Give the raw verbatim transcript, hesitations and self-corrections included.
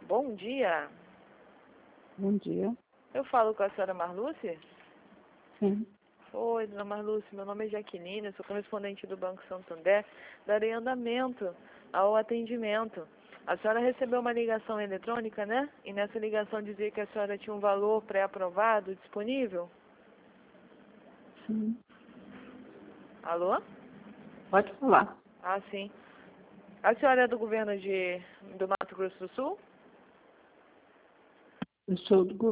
Bom dia. Bom dia. Eu falo com a senhora Marluce? Sim. Oi, dona Marluce, meu nome é Jaqueline, eu sou correspondente do Banco Santander, darei andamento ao atendimento. A senhora recebeu uma ligação eletrônica, né? E nessa ligação dizia que a senhora tinha um valor pré-aprovado disponível? Sim. Alô? Pode falar. Ah, sim. A senhora é do governo de, do Mato Grosso do Sul? Eu sou do